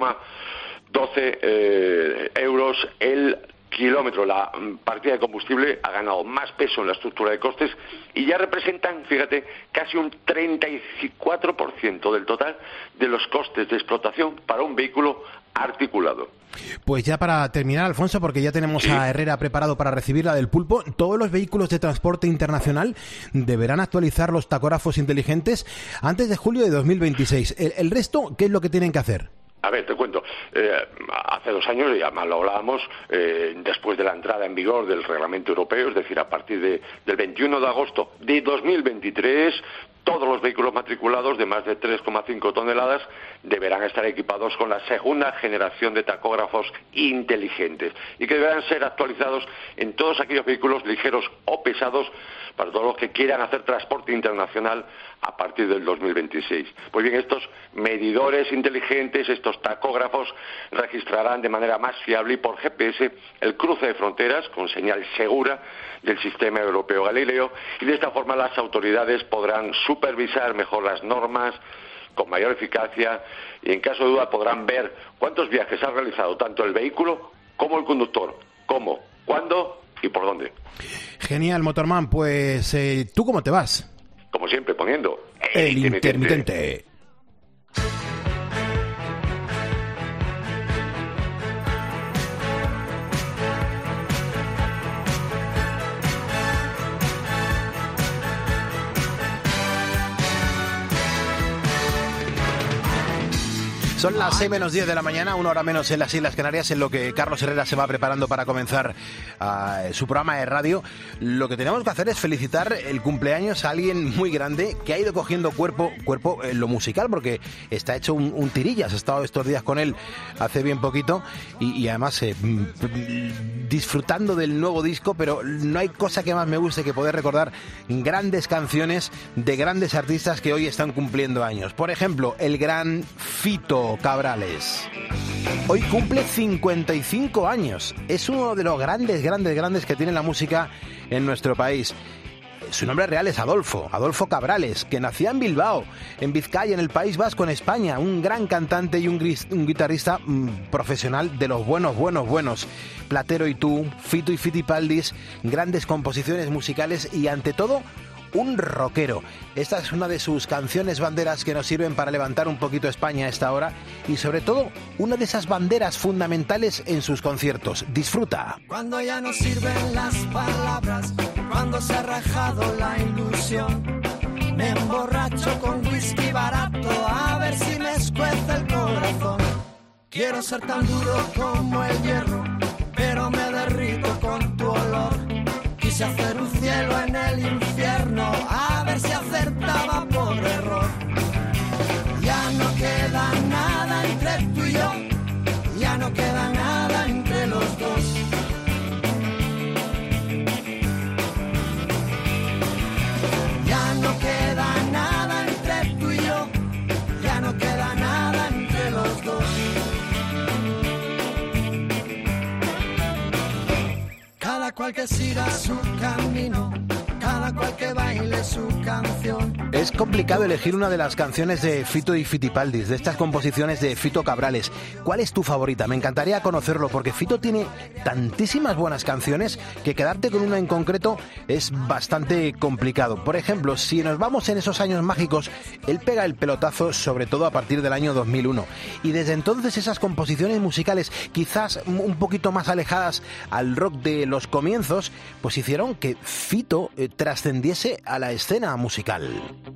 1,12 euros el kilómetro. La partida de combustible ha ganado más peso en la estructura de costes y ya representan, fíjate, casi un 34% del total de los costes de explotación para un vehículo articulado. Pues ya para terminar, Alfonso, porque ya tenemos a Herrera preparado para recibir la del Pulpo, todos los vehículos de transporte internacional deberán actualizar los tacógrafos inteligentes antes de julio de 2026. ¿El resto qué es lo que tienen que hacer? A ver, te cuento. Hace 2 años, y además lo hablábamos, después de la entrada en vigor del reglamento europeo, es decir, a partir del 21 de agosto de 2023, todos los vehículos matriculados de más de 3,5 toneladas deberán estar equipados con la segunda generación de tacógrafos inteligentes y que deberán ser actualizados en todos aquellos vehículos ligeros o pesados para todos los que quieran hacer transporte internacional a partir del 2026. Pues bien, estos medidores inteligentes, estos tacógrafos, registrarán de manera más fiable y por GPS el cruce de fronteras con señal segura del sistema europeo Galileo, y de esta forma las autoridades podrán supervisar mejor las normas con mayor eficacia, y en caso de duda podrán ver cuántos viajes ha realizado tanto el vehículo como el conductor, cómo, cuándo y por dónde. Genial, Motorman. Pues, ¿tú cómo te vas? Como siempre, poniendo el intermitente. Son las 6:10 de la mañana, 1 hora menos en las Islas Canarias, en lo que Carlos Herrera se va preparando para comenzar su programa de radio. Lo que tenemos que hacer es felicitar el cumpleaños a alguien muy grande que ha ido cogiendo cuerpo en lo musical, porque está hecho un tirillas. He estado estos días con él hace bien poquito y además disfrutando del nuevo disco, pero no hay cosa que más me guste que poder recordar grandes canciones de grandes artistas que hoy están cumpliendo años. Por ejemplo, el gran Fito Cabrales. Hoy cumple 55 años. Es uno de los grandes que tiene la música en nuestro país. Su nombre real es Adolfo Cabrales, que nació en Bilbao, en Vizcaya, en el País Vasco, en España. Un gran cantante y un guitarrista profesional de los buenos. Platero y tú, Fito y Fitipaldis, grandes composiciones musicales y, ante todo, un rockero. Esta es una de sus canciones banderas que nos sirven para levantar un poquito España a esta hora, y sobre todo una de esas banderas fundamentales en sus conciertos. Disfruta. Cuando ya no sirven las palabras, cuando se ha rajado la ilusión, me emborracho con whisky barato a ver si me escuece el corazón. Quiero ser tan duro como el hierro, pero me derrito con tu olor. Quise hacer un cielo en el infierno, a ver si acertaba por error. Ya no queda nada entre tú y yo, ya no queda nada entre los dos. Ya no queda nada entre tú y yo, ya no queda nada entre los dos. Cada cual que siga su camino, cada cual que baile su canción. Es complicado elegir una de las canciones de Fito y Fitipaldis, de estas composiciones de Fito Cabrales. ¿Cuál es tu favorita? Me encantaría conocerlo, porque Fito tiene tantísimas buenas canciones que quedarte con una en concreto es bastante complicado. Por ejemplo, si nos vamos en esos años mágicos, él pega el pelotazo sobre todo a partir del año 2001. Y desde entonces esas composiciones musicales, quizás un poquito más alejadas al rock de los comienzos, pues hicieron que Fito trascendiese a la escena musical.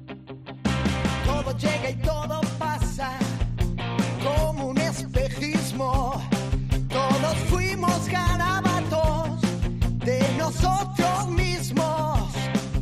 Todo llega y todo pasa como un espejismo. Todos fuimos garabatos de nosotros mismos.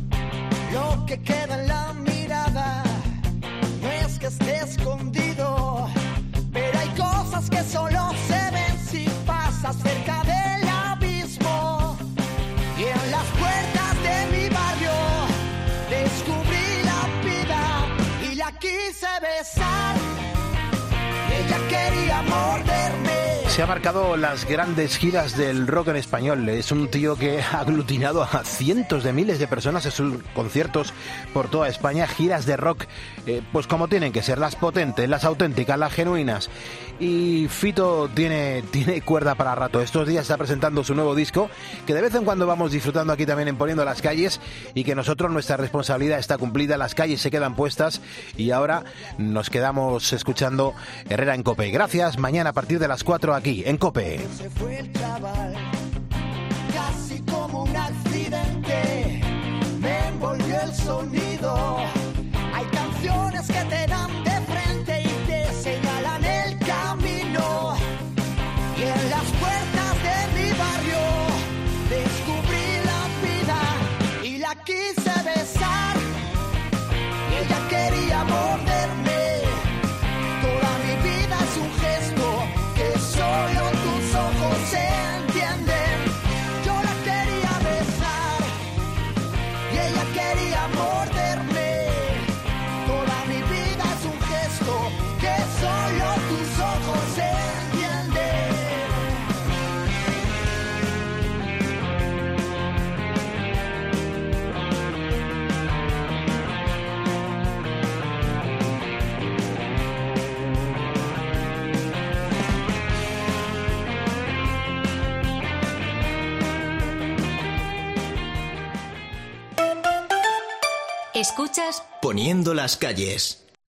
Lo que queda en la mirada no es que esté escondido, pero hay cosas que solo se ven si pasas cerca del abismo. Y en las puertas de mi barrio descubrí la vida y la quise besar. Ella quería morderme. Se ha marcado las grandes giras del rock en español. Es un tío que ha aglutinado a cientos de miles de personas en sus conciertos por toda España. Giras de rock, pues como tienen que ser, las potentes, las auténticas, las genuinas. Y Fito tiene cuerda para rato. Estos días está presentando su nuevo disco, que de vez en cuando vamos disfrutando aquí también en Poniendo las Calles, y que nosotros, nuestra responsabilidad está cumplida. Las calles se quedan puestas y ahora nos quedamos escuchando Herrera en COPE. Gracias. Mañana a partir de las 4 aquí en COPE. Se fue el chaval, casi como un accidente, me envolvió el sonido. Hay canciones que te dan de frente y te señalan el camino. Y en las puertas de mi barrio descubrí la vida y la quise besar. Y ella quería morderme. Toda mi vida es un gesto que solo tus ojos entienden. Yo la quería besar y ella quería morderme. Escuchas Poniendo las calles.